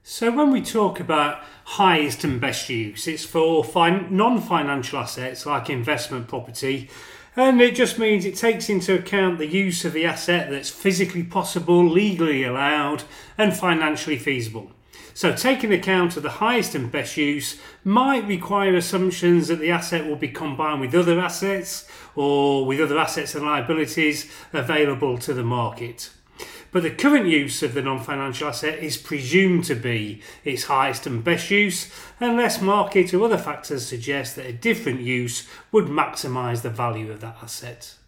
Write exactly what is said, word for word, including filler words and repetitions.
So when we talk about highest and best use, it's for fin- non-financial assets like investment property, and it just means it takes into account the use of the asset that's physically possible, legally allowed, and financially feasible. So taking account of the highest and best use might require assumptions that the asset will be combined with other assets or with other assets and liabilities available to the market. But the current use of the non-financial asset is presumed to be its highest and best use, unless market or other factors suggest that a different use would maximise the value of that asset.